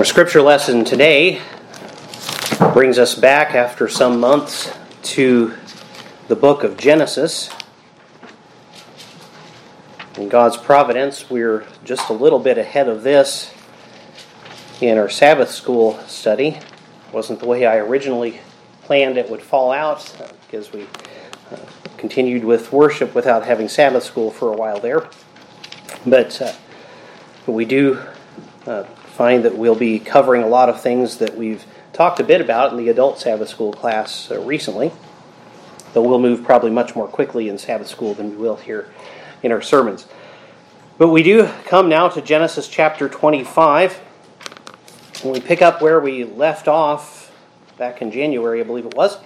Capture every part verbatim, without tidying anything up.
Our scripture lesson today brings us back after some months to the book of Genesis. In God's providence, we're just a little bit ahead of this in our Sabbath school study. It wasn't the way I originally planned it would fall out, because we uh, continued with worship without having Sabbath school for a while there. But, uh, but we do uh, find that we'll be covering a lot of things that we've talked a bit about in the adult Sabbath school class uh, recently, though we'll move probably much more quickly in Sabbath school than we will here in our sermons. But we do come now to Genesis chapter twenty-five, and we pick up where we left off back in January, I believe it was,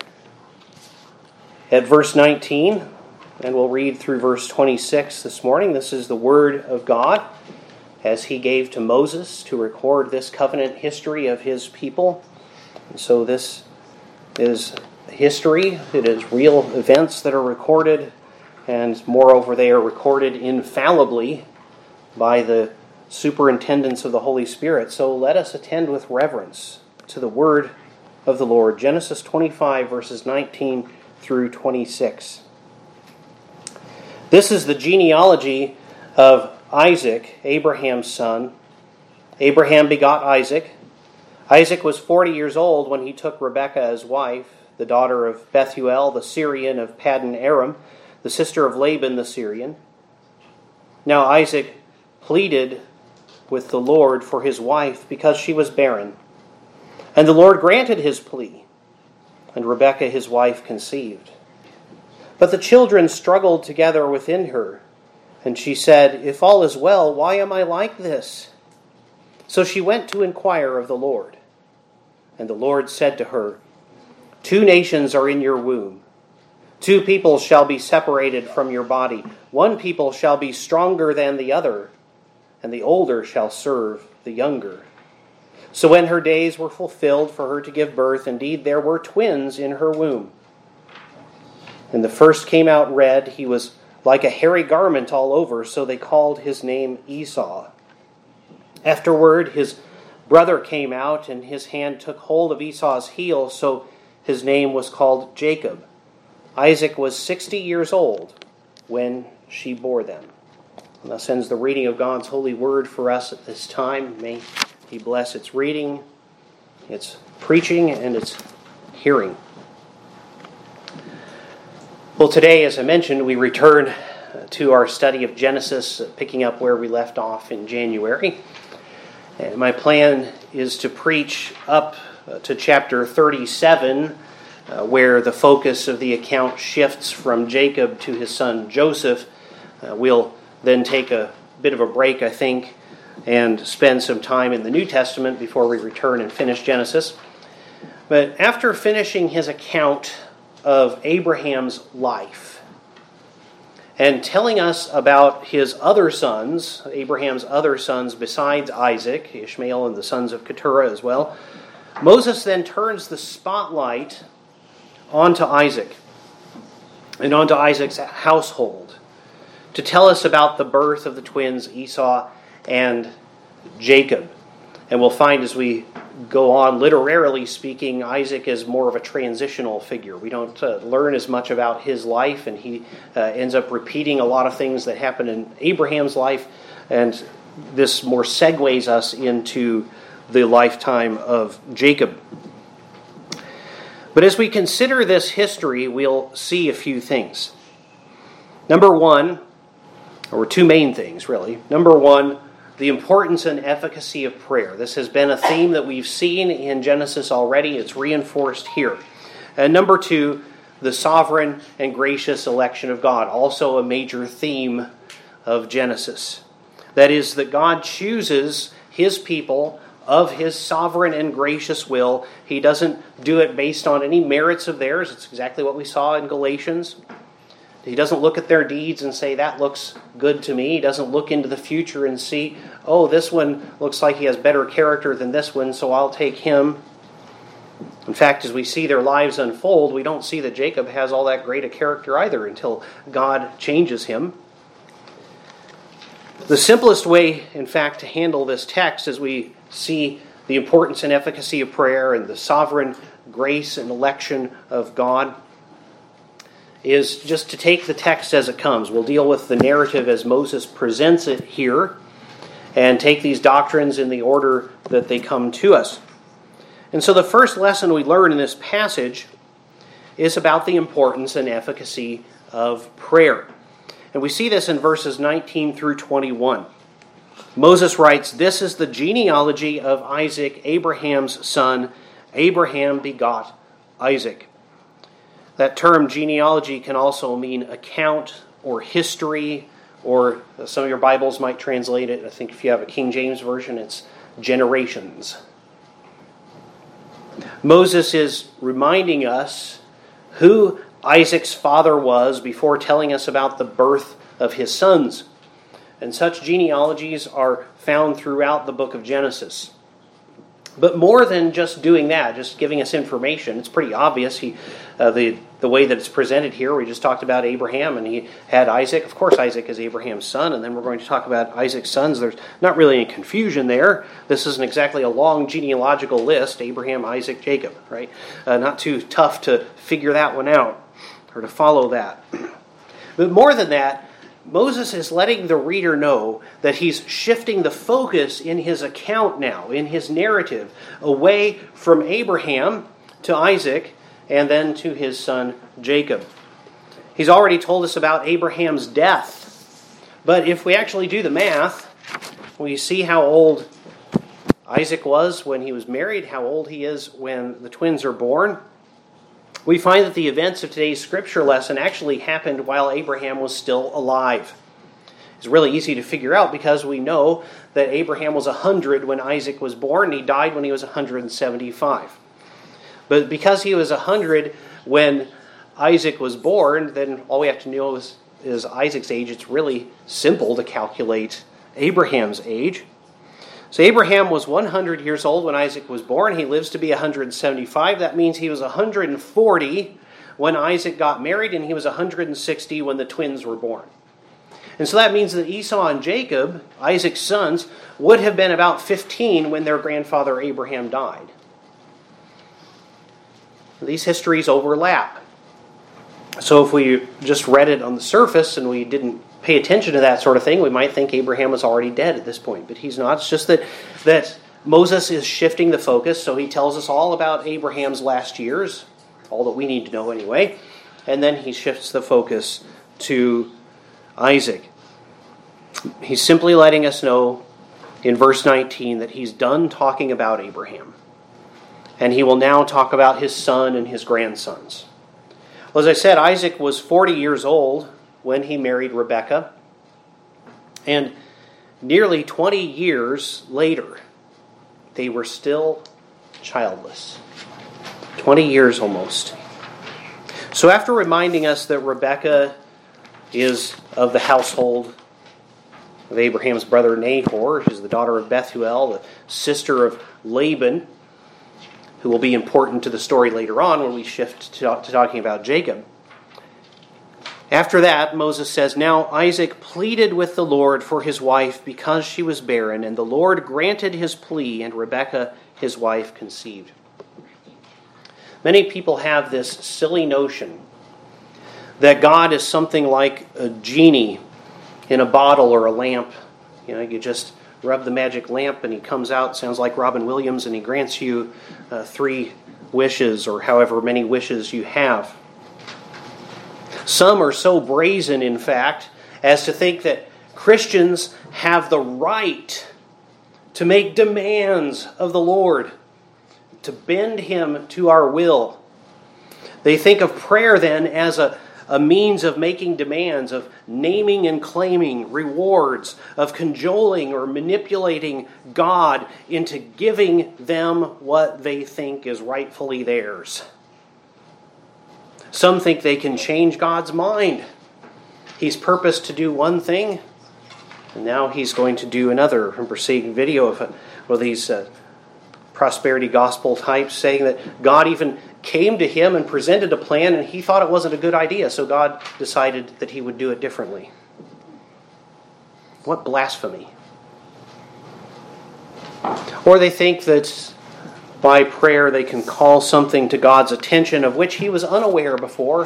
at verse nineteen, and we'll read through verse twenty-six this morning. This is the Word of God as He gave to Moses to record this covenant history of His people. And so this is history. It is real events that are recorded, and moreover they are recorded infallibly by the superintendence of the Holy Spirit. So let us attend with reverence to the Word of the Lord. Genesis twenty-five, verses nineteen through twenty-six. This is the genealogy of Isaac, Abraham's son. Abraham begot Isaac. Isaac was forty years old when he took Rebekah as wife, the daughter of Bethuel, the Syrian of Paddan Aram, the sister of Laban the Syrian. Now Isaac pleaded with the Lord for his wife because she was barren. And the Lord granted his plea, and Rebekah his wife conceived. But the children struggled together within her, and she said, "If all is well, why am I like this?" So she went to inquire of the Lord. And the Lord said to her, "Two nations are in your womb. Two people shall be separated from your body. One people shall be stronger than the other, and the older shall serve the younger." So when her days were fulfilled for her to give birth, indeed there were twins in her womb. And the first came out red. He was like a hairy garment all over, so they called his name Esau. Afterward, his brother came out, and his hand took hold of Esau's heel, so his name was called Jacob. Isaac was sixty years old when she bore them. And thus ends the reading of God's holy word for us at this time. May He bless its reading, its preaching, and its hearing. Well, today, as I mentioned, we return to our study of Genesis, picking up where we left off in January. And my plan is to preach up to chapter thirty-seven, uh, where the focus of the account shifts from Jacob to his son Joseph. Uh, we'll then take a bit of a break, I think, and spend some time in the New Testament before we return and finish Genesis. But after finishing his account of Abraham's life and telling us about his other sons, Abraham's other sons besides Isaac, Ishmael and the sons of Keturah as well, Moses then turns the spotlight onto Isaac and onto Isaac's household to tell us about the birth of the twins Esau and Jacob. And we'll find as we go on, literarily speaking, Isaac is more of a transitional figure. We don't uh, learn as much about his life, and he uh, ends up repeating a lot of things that happened in Abraham's life, and this more segues us into the lifetime of Jacob. But as we consider this history, we'll see a few things. Number one, or two main things, really. Number one, the importance and efficacy of prayer. This has been a theme that we've seen in Genesis already. It's reinforced here. And number two, the sovereign and gracious election of God. Also a major theme of Genesis. That is, that God chooses His people of His sovereign and gracious will. He doesn't do it based on any merits of theirs. It's exactly what we saw in Galatians. He doesn't look at their deeds and say, that looks good to me. He doesn't look into the future and see, oh, this one looks like he has better character than this one, so I'll take him. In fact, as we see their lives unfold, we don't see that Jacob has all that great a character either until God changes him. The simplest way, in fact, to handle this text as we see the importance and efficacy of prayer and the sovereign grace and election of God is just to take the text as it comes. We'll deal with the narrative as Moses presents it here and take these doctrines in the order that they come to us. And so the first lesson we learn in this passage is about the importance and efficacy of prayer. And we see this in verses nineteen through twenty-one. Moses writes, "This is the genealogy of Isaac, Abraham's son. Abraham begot Isaac." That term genealogy can also mean account or history, or some of your Bibles might translate it. I think if you have a King James version, it's generations. Moses is reminding us who Isaac's father was before telling us about the birth of his sons. And such genealogies are found throughout the book of Genesis. But more than just doing that, just giving us information, it's pretty obvious. He, uh, the the way that it's presented here, we just talked about Abraham, and he had Isaac. Of course, Isaac is Abraham's son, and then we're going to talk about Isaac's sons. There's not really any confusion there. This isn't exactly a long genealogical list, Abraham, Isaac, Jacob, right? Uh, not too tough to figure that one out, or to follow that. But more than that, Moses is letting the reader know that he's shifting the focus in his account now, in his narrative, away from Abraham to Isaac and then to his son Jacob. He's already told us about Abraham's death. But if we actually do the math, we see how old Isaac was when he was married, how old he is when the twins are born. We find that the events of today's scripture lesson actually happened while Abraham was still alive. It's really easy to figure out because we know that Abraham was one hundred when Isaac was born, and he died when he was one hundred seventy-five. But because he was one hundred when Isaac was born, then all we have to know is, is Isaac's age. It's really simple to calculate Abraham's age. So Abraham was one hundred years old when Isaac was born. He lives to be one hundred seventy-five. That means he was one hundred forty when Isaac got married, and he was one hundred sixty when the twins were born. And so that means that Esau and Jacob, Isaac's sons, would have been about fifteen when their grandfather Abraham died. These histories overlap. So if we just read it on the surface and we didn't pay attention to that sort of thing, we might think Abraham was already dead at this point, but he's not. It's just that, that Moses is shifting the focus, so he tells us all about Abraham's last years, all that we need to know anyway, and then he shifts the focus to Isaac. He's simply letting us know in verse nineteen that he's done talking about Abraham, and he will now talk about his son and his grandsons. Well, as I said, Isaac was forty years old when he married Rebekah. And nearly twenty years later, they were still childless. twenty years almost. So after reminding us that Rebekah is of the household of Abraham's brother Nahor, she's the daughter of Bethuel, the sister of Laban, who will be important to the story later on when we shift to, to talking about Jacob. After that, Moses says, "Now Isaac pleaded with the Lord for his wife because she was barren, and the Lord granted his plea, and Rebekah, his wife, conceived." Many people have this silly notion that God is something like a genie in a bottle or a lamp. You know, you just rub the magic lamp and he comes out, sounds like Robin Williams, and he grants you uh, three wishes or however many wishes you have. Some are so brazen, in fact, as to think that Christians have the right to make demands of the Lord, to bend him to our will. They think of prayer then as a, a means of making demands, of naming and claiming rewards, of cajoling or manipulating God into giving them what they think is rightfully theirs. Some think they can change God's mind. He's purposed to do one thing, and now he's going to do another. I remember seeing a video of one of these uh, prosperity gospel types saying that God even came to him and presented a plan, and he thought it wasn't a good idea, so God decided that he would do it differently. What blasphemy. Or they think that by prayer they can call something to God's attention of which he was unaware before.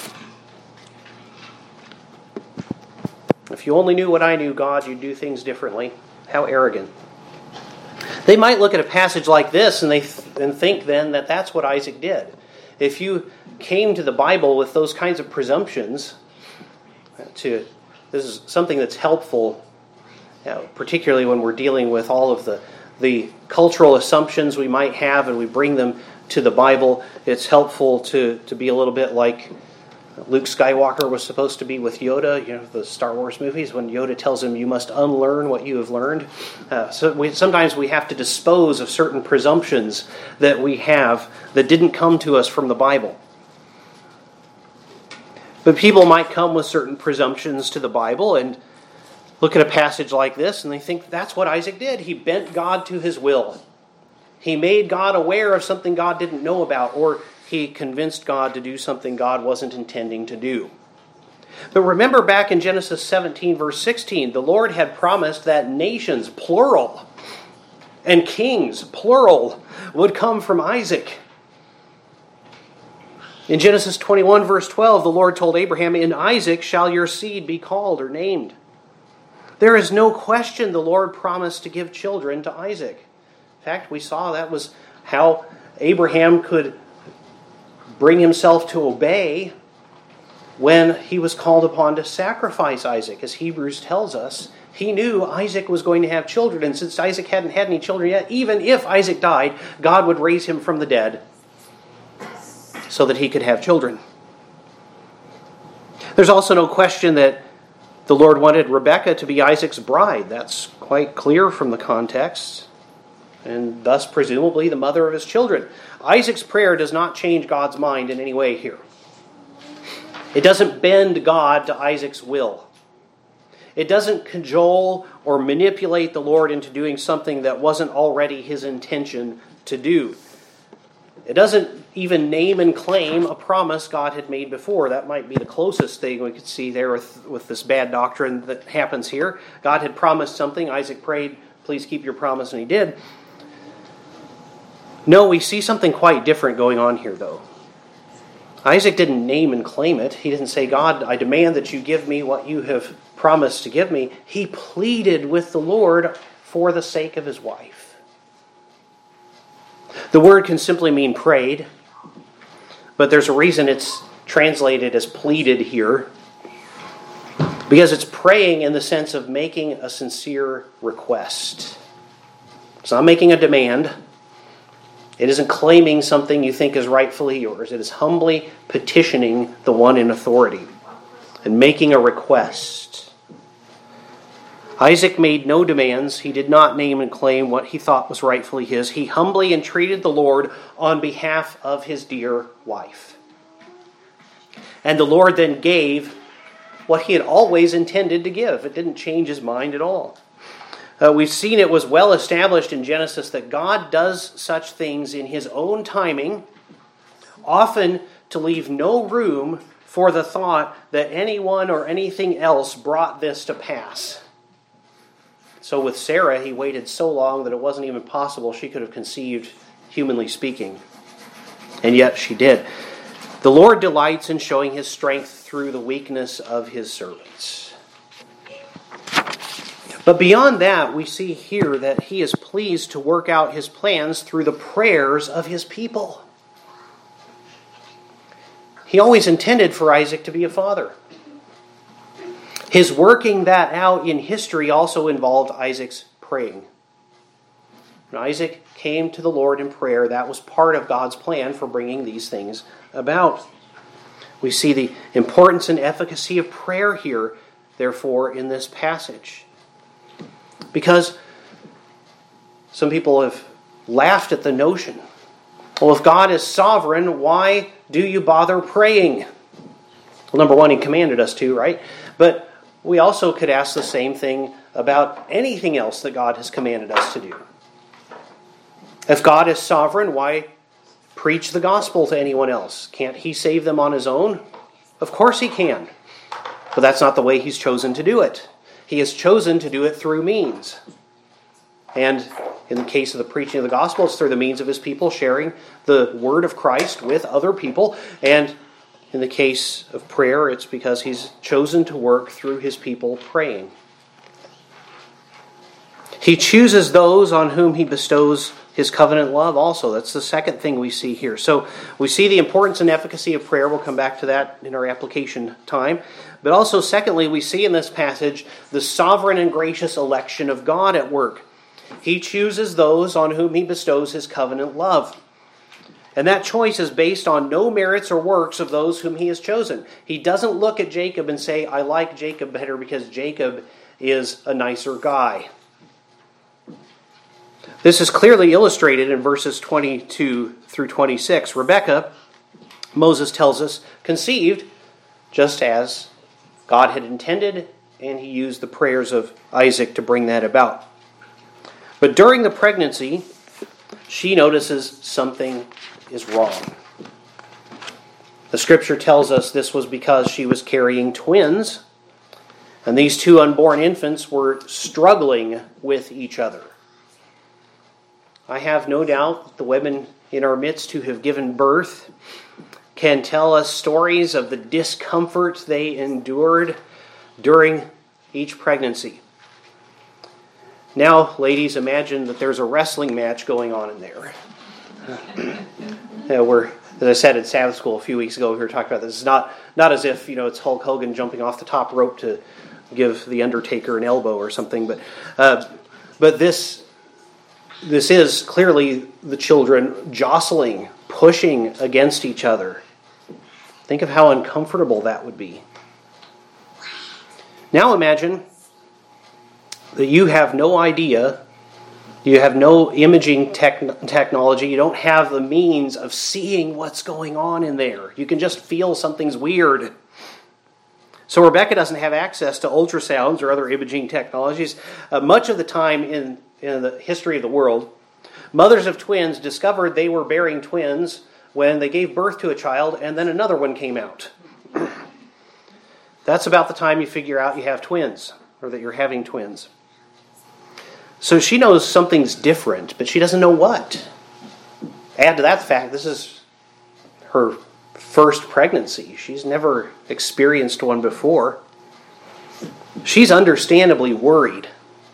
If you only knew what I knew, God, you'd do things differently. How arrogant. They might look at a passage like this and they th- and think then that that's what Isaac did. If you came to the Bible with those kinds of presumptions, to this is something that's helpful, you know, particularly when we're dealing with all of the, the cultural assumptions we might have and we bring them to the Bible. It's helpful to, to be a little bit like Luke Skywalker was supposed to be with Yoda, you know, the Star Wars movies, when Yoda tells him, you must unlearn what you have learned. Uh, so we, sometimes we have to dispose of certain presumptions that we have that didn't come to us from the Bible. But people might come with certain presumptions to the Bible and look at a passage like this and they think that's what Isaac did. He bent God to his will. He made God aware of something God didn't know about, or he convinced God to do something God wasn't intending to do. But remember back in Genesis seventeen, verse sixteen, the Lord had promised that nations, plural, and kings, plural, would come from Isaac. In Genesis twenty-one, verse twelve, the Lord told Abraham, in Isaac shall your seed be called or named. There is no question the Lord promised to give children to Isaac. In fact, we saw that was how Abraham could bring himself to obey when he was called upon to sacrifice Isaac. As Hebrews tells us, he knew Isaac was going to have children, and since Isaac hadn't had any children yet, even if Isaac died, God would raise him from the dead so that he could have children. There's also no question that the Lord wanted Rebekah to be Isaac's bride. That's quite clear from the context, and thus presumably the mother of his children. Isaac's prayer does not change God's mind in any way here. It doesn't bend God to Isaac's will. It doesn't cajole or manipulate the Lord into doing something that wasn't already his intention to do. It doesn't even name and claim a promise God had made before. That might be the closest thing we could see there with, with this bad doctrine that happens here. God had promised something. Isaac prayed, please keep your promise, and he did. No, we see something quite different going on here, though. Isaac didn't name and claim it. He didn't say, God, I demand that you give me what you have promised to give me. He pleaded with the Lord for the sake of his wife. The word can simply mean prayed, but there's a reason it's translated as pleaded here, because it's praying in the sense of making a sincere request. It's not making a demand. It isn't claiming something you think is rightfully yours. It is humbly petitioning the one in authority and making a request. Isaac made no demands. He did not name and claim what he thought was rightfully his. He humbly entreated the Lord on behalf of his dear wife. And the Lord then gave what he had always intended to give. It didn't change his mind at all. Uh, we've seen it was well established in Genesis that God does such things in his own timing, often to leave no room for the thought that anyone or anything else brought this to pass. So with Sarah, he waited so long that it wasn't even possible she could have conceived, humanly speaking. And yet she did. The Lord delights in showing his strength through the weakness of his servants. But beyond that, we see here that he is pleased to work out his plans through the prayers of his people. He always intended for Isaac to be a father. His working that out in history also involved Isaac's praying. When Isaac came to the Lord in prayer, that was part of God's plan for bringing these things about. We see the importance and efficacy of prayer here, therefore, in this passage. Because some people have laughed at the notion, well, if God is sovereign, why do you bother praying? Well, number one, he commanded us to, right? But we also could ask the same thing about anything else that God has commanded us to do. If God is sovereign, why preach the gospel to anyone else? Can't he save them on his own? Of course he can. But that's not the way he's chosen to do it. he has chosen to do it through means. And in the case of the preaching of the gospel, it's through the means of his people sharing the word of Christ with other people. And in the case of prayer, it's because he's chosen to work through his people praying. He chooses those on whom he bestows his covenant love also. That's the second thing we see here. So we see the importance and efficacy of prayer. We'll come back to that in our application time. But also, secondly, we see in this passage the sovereign and gracious election of God at work. He chooses those on whom he bestows his covenant love. And that choice is based on no merits or works of those whom he has chosen. He doesn't look at Jacob and say, I like Jacob better because Jacob is a nicer guy. This is clearly illustrated in verses twenty-two through twenty-six. Rebekah, Moses tells us, conceived just as God had intended, and he used the prayers of Isaac to bring that about. But during the pregnancy, she notices something is wrong. The scripture tells us this was because she was carrying twins, and these two unborn infants were struggling with each other. I have no doubt that the women in our midst who have given birth can tell us stories of the discomfort they endured during each pregnancy. Now, ladies, imagine that there's a wrestling match going on in there. you know, we're, as I said in Sabbath school a few weeks ago, we were talking about this. It's not, not as if, you know, it's Hulk Hogan jumping off the top rope to give the Undertaker an elbow or something, but uh, but this this is clearly the children jostling, pushing against each other. Think of how uncomfortable that would be. Now imagine that you have no idea, you have no imaging tech- technology, you don't have the means of seeing what's going on in there. You can just feel something's weird. So Rebekah doesn't have access to ultrasounds or other imaging technologies. Uh, much of the time in, in the history of the world, mothers of twins discovered they were bearing twins when they gave birth to a child and then another one came out. That's about the time you figure out you have twins, or that you're having twins. So she knows something's different, but she doesn't know what. Add to that fact, this is her first pregnancy. She's never experienced one before. She's understandably worried.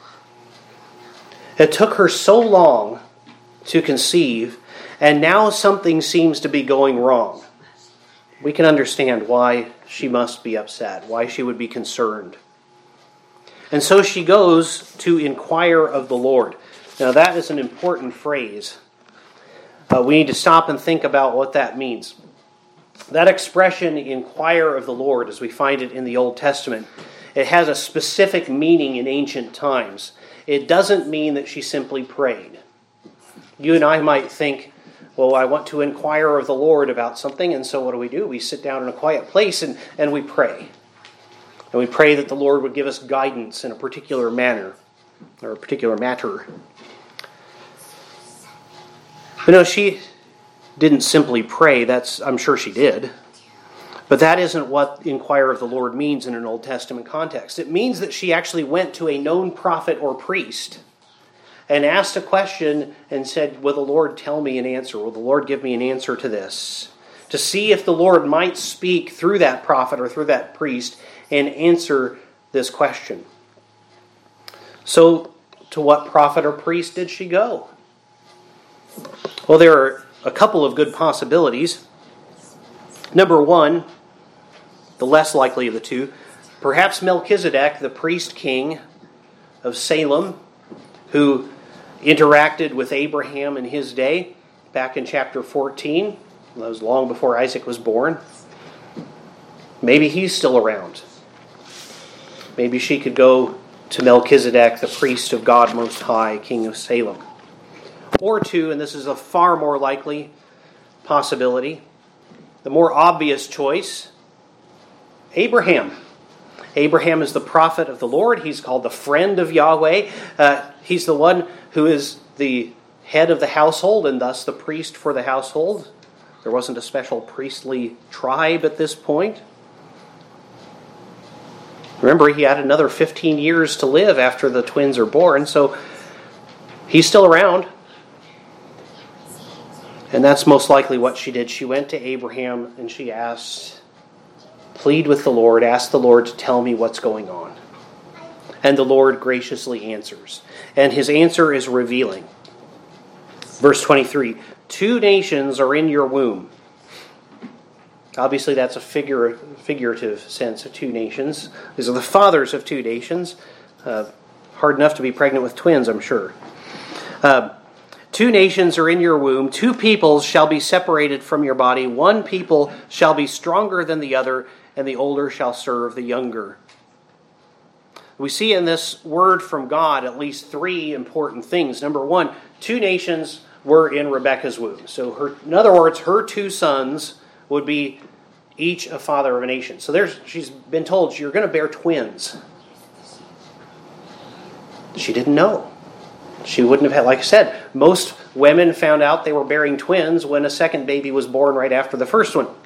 It took her so long to conceive, and now something seems to be going wrong. We can understand why she must be upset, why she would be concerned. And so she goes to inquire of the Lord. Now that is an important phrase. Uh, we need to stop and think about what that means. That expression, inquire of the Lord, as we find it in the Old Testament, it has a specific meaning in ancient times. It doesn't mean that she simply prayed. You and I might think, well, I want to inquire of the Lord about something, and so what do we do? We sit down in a quiet place and, and we pray. And we pray that the Lord would give us guidance in a particular manner, or a particular matter. But no, she didn't simply pray. That's, I'm sure she did. But that isn't what inquire of the Lord means in an Old Testament context. It means that she actually went to a known prophet or priest and asked a question and said, will the Lord tell me an answer? Will the Lord give me an answer to this? To see if the Lord might speak through that prophet or through that priest and answer this question. So, to what prophet or priest did she go? Well, there are a couple of good possibilities. Number one, the less likely of the two, perhaps Melchizedek, the priest king of Salem, who interacted with Abraham in his day, back in chapter fourteen. That was long before Isaac was born. Maybe he's still around. Maybe she could go to Melchizedek, the priest of God Most High, king of Salem. Or two, and this is a far more likely possibility, the more obvious choice, Abraham. Abraham is the prophet of the Lord. He's called the friend of Yahweh. Uh, he's the one who is the head of the household and thus the priest for the household. There wasn't a special priestly tribe at this point. Remember, he had another fifteen years to live after the twins are born, so he's still around. And that's most likely what she did. She went to Abraham and she asked, plead with the Lord, ask the Lord to tell me what's going on. And the Lord graciously answers. And his answer is revealing. Verse twenty-three, two nations are in your womb. Obviously, that's a figure, figurative sense of two nations. These are the fathers of two nations. Uh, hard enough to be pregnant with twins, I'm sure. Uh, two nations are in your womb. Two peoples shall be separated from your body. One people shall be stronger than the other, and the older shall serve the younger. We see in this word from God at least three important things. Number one, two nations were in Rebekah's womb. So her, in other words, her two sons would be each a father of a nation. So there's, she's been told, you're going to bear twins. She didn't know. She wouldn't have had, like I said, most women found out they were bearing twins when a second baby was born right after the first one.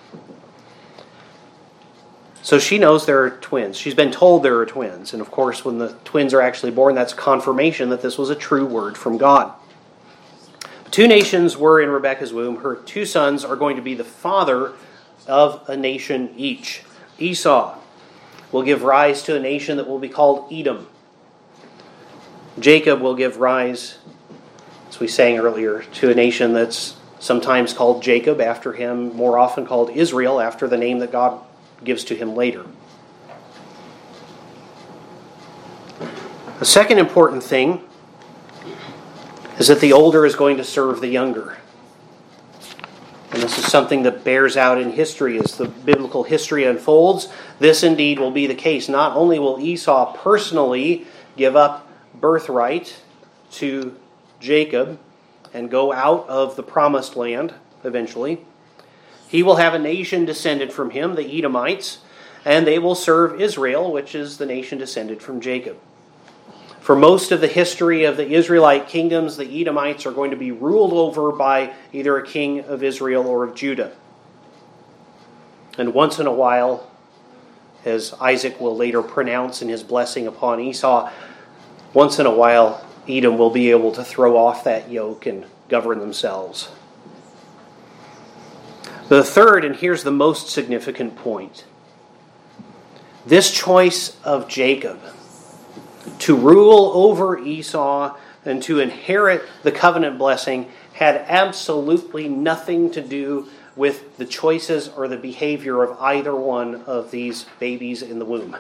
So she knows there are twins. She's been told there are twins. And of course, when the twins are actually born, that's confirmation that this was a true word from God. Two nations were in Rebekah's womb. Her two sons are going to be the father of a nation each. Esau will give rise to a nation that will be called Edom. Jacob will give rise, as we sang earlier, to a nation that's sometimes called Jacob after him, more often called Israel after the name that God gives to him later. The second important thing is that the older is going to serve the younger. And this is something that bears out in history as the biblical history unfolds. This indeed will be the case. Not only will Esau personally give up birthright to Jacob and go out of the promised land eventually, he will have a nation descended from him, the Edomites, and they will serve Israel, which is the nation descended from Jacob. For most of the history of the Israelite kingdoms, the Edomites are going to be ruled over by either a king of Israel or of Judah. And once in a while, as Isaac will later pronounce in his blessing upon Esau, once in a while, Edom will be able to throw off that yoke and govern themselves. The third, and here's the most significant point, this choice of Jacob to rule over Esau and to inherit the covenant blessing had absolutely nothing to do with the choices or the behavior of either one of these babies in the womb.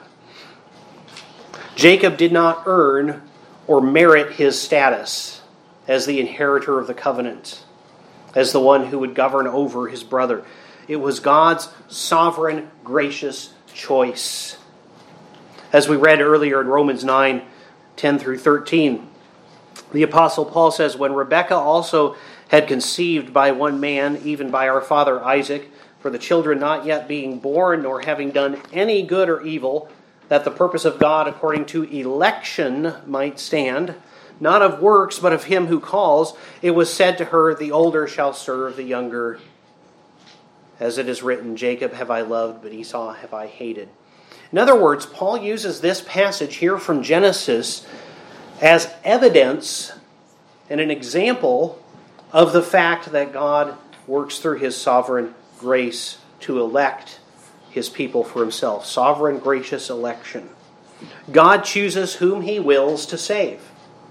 Jacob did not earn or merit his status as the inheritor of the covenant, as the one who would govern over his brother. It was God's sovereign, gracious choice. As we read earlier in Romans nine, ten through thirteen, the Apostle Paul says, when Rebekah also had conceived by one man, even by our father Isaac, for the children not yet being born, nor having done any good or evil, that the purpose of God according to election might stand, not of works, but of him who calls, it was said to her, the older shall serve the younger. As it is written, Jacob have I loved, but Esau have I hated. In other words, Paul uses this passage here from Genesis as evidence and an example of the fact that God works through his sovereign grace to elect his people for himself. Sovereign, gracious election. God chooses whom he wills to save.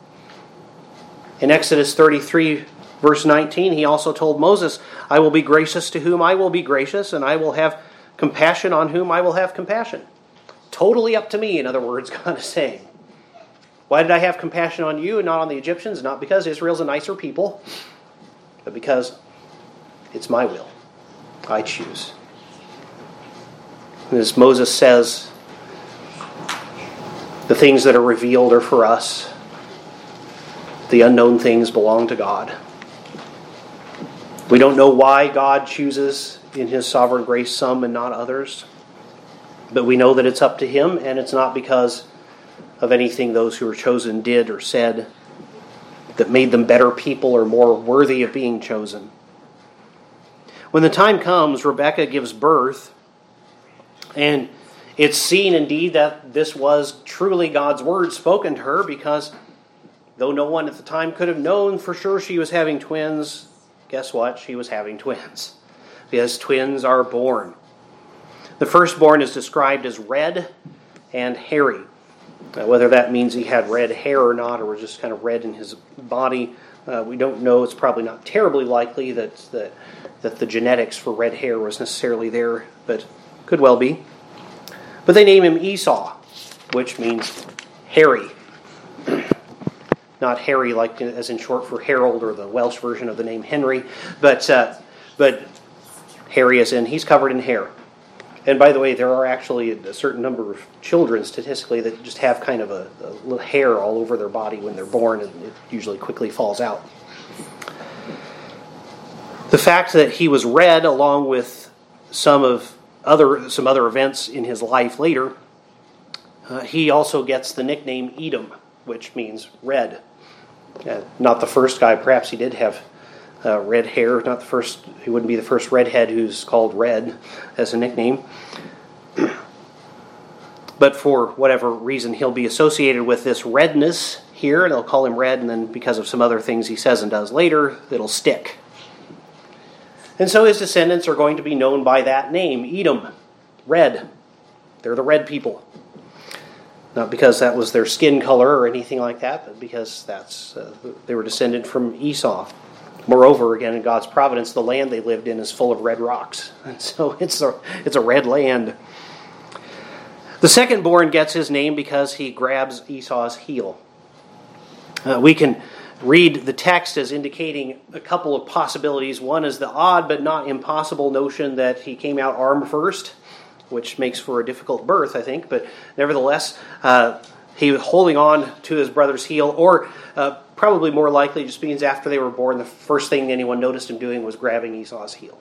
In Exodus thirty-three, verse nineteen, he also told Moses, I will be gracious to whom I will be gracious, and I will have compassion on whom I will have compassion. Totally up to me, in other words, God is saying. Why did I have compassion on you and not on the Egyptians? Not because Israel's a nicer people, but because it's my will. I choose. And as Moses says, the things that are revealed are for us. The unknown things belong to God. We don't know why God chooses in his sovereign grace some and not others. But we know that it's up to him, and it's not because of anything those who were chosen did or said that made them better people or more worthy of being chosen. When the time comes, Rebekah gives birth, and It's seen indeed that this was truly God's word spoken to her, because though no one at the time could have known for sure she was having twins, guess what? She was having twins. Because twins are born. The firstborn is described as red and hairy. Uh, whether that means he had red hair or not, or was just kind of red in his body, uh, we don't know. It's probably not terribly likely that, that that the genetics for red hair was necessarily there, but could well be. But they name him Esau, which means hairy. Not Harry, like as in short for Harold, or the Welsh version of the name Henry, but uh, but hairy as in he's covered in hair. And by the way, there are actually a certain number of children statistically that just have kind of a, a little hair all over their body when they're born, and it usually quickly falls out. The fact that he was red, along with some of other some other events in his life later, uh, he also gets the nickname Edom, which means red. Uh, not the first guy. Perhaps he did have uh, red hair. Not the first. He wouldn't be the first redhead who's called Red as a nickname. But for whatever reason, he'll be associated with this redness here, and they'll call him Red, and then because of some other things he says and does later, it'll stick. And so his descendants are going to be known by that name, Edom, red. They're the red people. Not because that was their skin color or anything like that, but because that's uh, they were descended from Esau. Moreover, again, in God's providence, the land they lived in is full of red rocks. And so it's a, it's a red land. The second born gets his name because he grabs Esau's heel. Uh, we can read the text as indicating a couple of possibilities. One is the odd but not impossible notion that he came out arm first, which makes for a difficult birth, I think. But nevertheless, uh, he was holding on to his brother's heel, or uh, probably more likely just means after they were born, the first thing anyone noticed him doing was grabbing Esau's heel.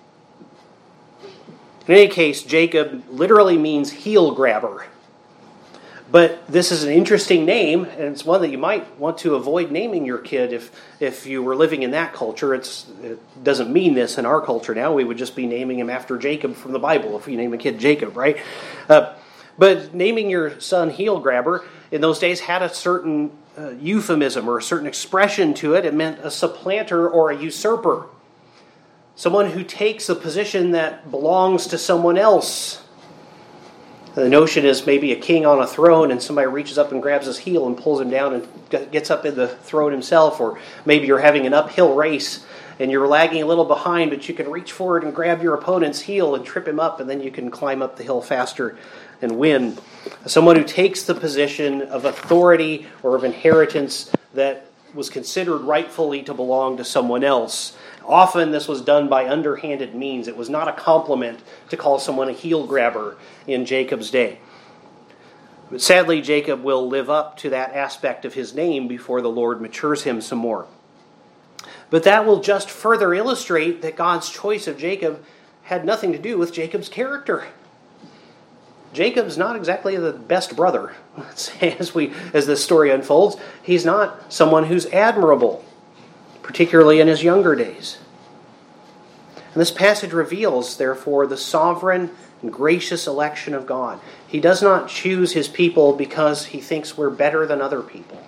In any case, Jacob literally means heel grabber. But this is an interesting name, and it's one that you might want to avoid naming your kid if if you were living in that culture. It's, it doesn't mean this in our culture now. We would just be naming him after Jacob from the Bible if we name a kid Jacob, right? Uh, but naming your son heel grabber in those days had a certain uh, euphemism or a certain expression to it. It meant a supplanter or a usurper. Someone who takes a position that belongs to someone else. The notion is maybe a king on a throne and somebody reaches up and grabs his heel and pulls him down and gets up in the throne himself. Or maybe you're having an uphill race and you're lagging a little behind, but you can reach forward and grab your opponent's heel and trip him up, and then you can climb up the hill faster and win. Someone who takes the position of authority or of inheritance that was considered rightfully to belong to someone else. Often this was done by underhanded means. It was not a compliment to call someone a heel grabber in Jacob's day. But sadly, Jacob will live up to that aspect of his name before the Lord matures him some more. But that will just further illustrate that God's choice of Jacob had nothing to do with Jacob's character. Jacob's not exactly the best brother, as we as this story unfolds. He's not someone who's admirable, particularly in his younger days. And this passage reveals, therefore, the sovereign and gracious election of God. He does not choose his people because he thinks we're better than other people.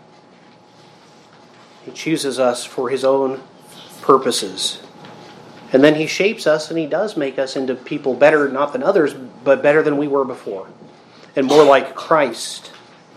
He chooses us for his own purposes. And then he shapes us, and he does make us into people better, not than others, but better than we were before, and more like Christ.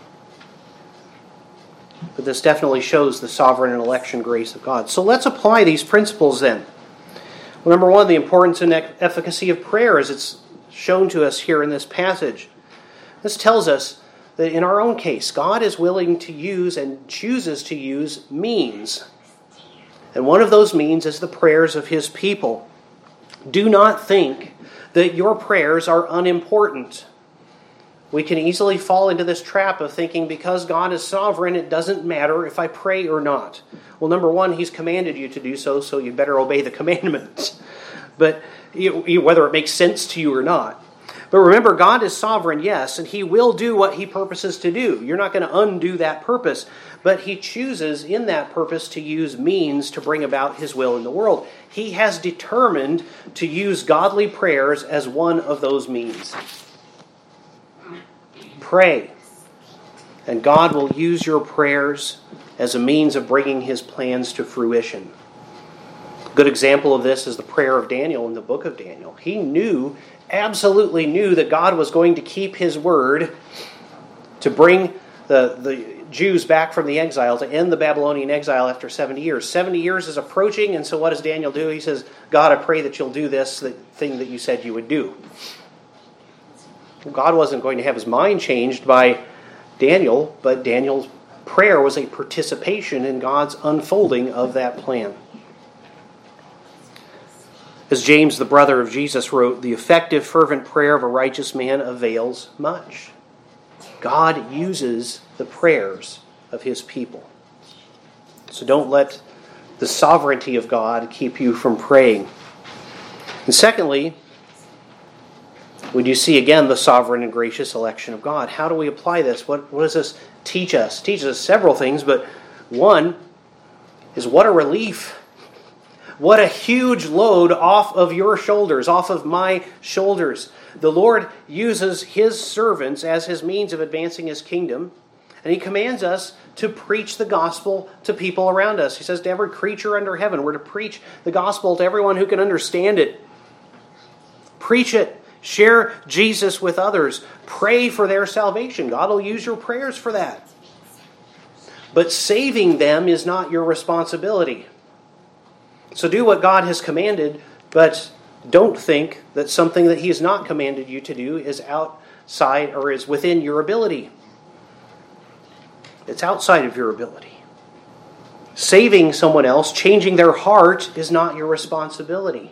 But this definitely shows the sovereign and election grace of God. So let's apply these principles then. Well, number one, the importance and efficacy of prayer as it's shown to us here in this passage. This tells us that in our own case, God is willing to use and chooses to use means. And one of those means is the prayers of his people. Do not think that your prayers are unimportant. We can easily fall into this trap of thinking because God is sovereign, it doesn't matter if I pray or not. Well, number one, he's commanded you to do so, so you better obey the commandments. But you, you, whether it makes sense to you or not. But remember, God is sovereign, yes, and he will do what he purposes to do. You're not going to undo that purpose. But he chooses in that purpose to use means to bring about his will in the world. He has determined to use godly prayers as one of those means. pray. And God will use your prayers as a means of bringing his plans to fruition. A good example of this is the prayer of Daniel in the book of Daniel. He knew, absolutely knew, that God was going to keep his word to bring the, the Jews back from the exile, to end the Babylonian exile after seventy years. seventy years is approaching, and so what does Daniel do? He says, God, I pray that you'll do this, the thing that you said you would do. God wasn't going to have his mind changed by Daniel, but Daniel's prayer was a participation in God's unfolding of that plan. As James, the brother of Jesus, wrote, the effective, fervent prayer of a righteous man avails much. God uses the prayers of his people. So don't let the sovereignty of God keep you from praying. And secondly, when you see again the sovereign and gracious election of God, how do we apply this? What, what does this teach us? It teaches us several things, but one is what a relief. What a huge load off of your shoulders, off of my shoulders. The Lord uses his servants as his means of advancing his kingdom, and he commands us to preach the gospel to people around us. He says to every creature under heaven, we're to preach the gospel to everyone who can understand it. Preach it. Share Jesus with others. Pray for their salvation. God will use your prayers for that. But saving them is not your responsibility. So do what God has commanded, but don't think that something that he has not commanded you to do is outside or is within your ability. It's outside of your ability. Saving someone else, changing their heart, is not your responsibility.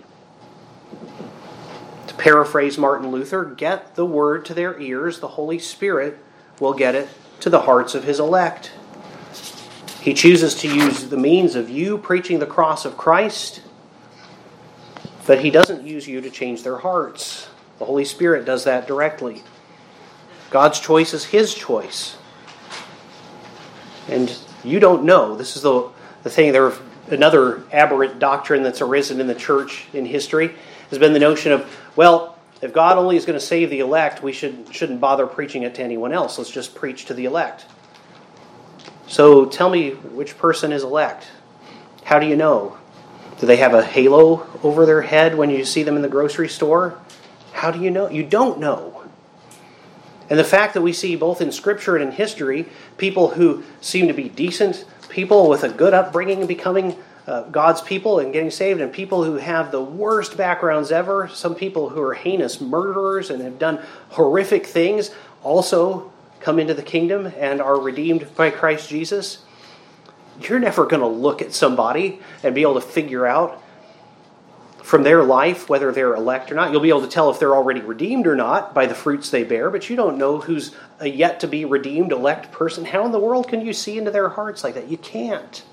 To paraphrase Martin Luther, get the word to their ears, the Holy Spirit will get it to the hearts of his elect. He chooses to use the means of you preaching the cross of Christ, but he doesn't use you to change their hearts. The Holy Spirit does that directly. God's choice is his choice. And you don't know. This is the, the thing. There, another aberrant doctrine that's arisen in the church in history has been the notion of, well, if God only is going to save the elect, we should, shouldn't bother preaching it to anyone else. Let's just preach to the elect. So tell me which person is elect. How do you know? Do they have a halo over their head when you see them in the grocery store? How do you know? You don't know. And the fact that we see both in Scripture and in history, people who seem to be decent people with a good upbringing becoming uh, God's people and getting saved, and people who have the worst backgrounds ever, some people who are heinous murderers and have done horrific things, also come into the kingdom and are redeemed by Christ Jesus. You're never going to look at somebody and be able to figure out from their life whether they're elect or not. You'll be able to tell if they're already redeemed or not by the fruits they bear, but you don't know who's a yet to be redeemed elect person. How in the world can you see into their hearts like that? You can't.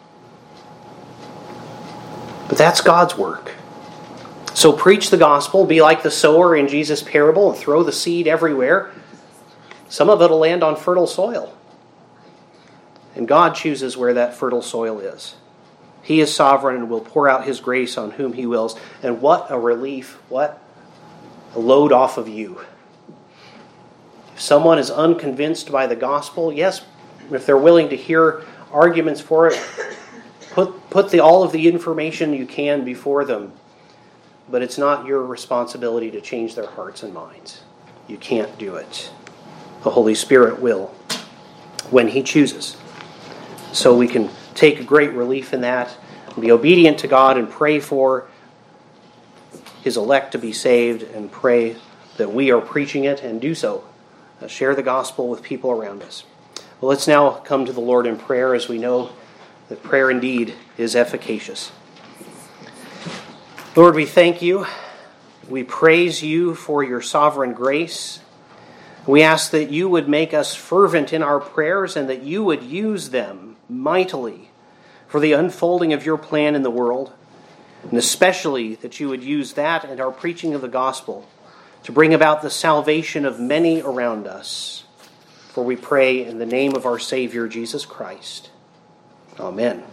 But that's God's work. So preach the gospel, be like the sower in Jesus' parable, and throw the seed everywhere. Some of it will land on fertile soil. And God chooses where that fertile soil is. He is sovereign and will pour out his grace on whom he wills. And what a relief, what a load off of you. If someone is unconvinced by the gospel, yes, if they're willing to hear arguments for it, put, put the, all of the information you can before them. But it's not your responsibility to change their hearts and minds. You can't do it. The Holy Spirit will when he chooses. So we can take great relief in that and be obedient to God and pray for his elect to be saved and pray that we are preaching it and do so. Uh, share the gospel with people around us. Well, let's now come to the Lord in prayer, as we know that prayer indeed is efficacious. Lord, we thank you. We praise you for your sovereign grace. We ask that you would make us fervent in our prayers and that you would use them mightily for the unfolding of your plan in the world, and especially that you would use that and our preaching of the gospel to bring about the salvation of many around us. For we pray in the name of our Savior, Jesus Christ. Amen.